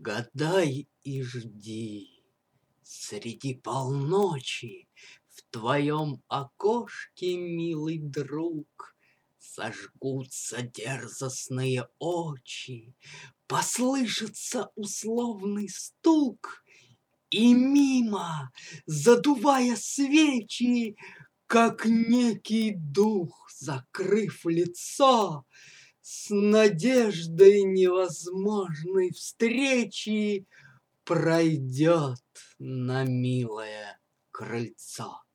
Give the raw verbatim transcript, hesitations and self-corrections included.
Гадай и жди, среди полночи В твоем окошке, милый друг, Зажгутся дерзостные очи, Послышится условный стук, И мимо, задувая свечи, Как некий дух, закрыв лицо, С надеждой невозможной встречи Пройдет на милое крыльцо.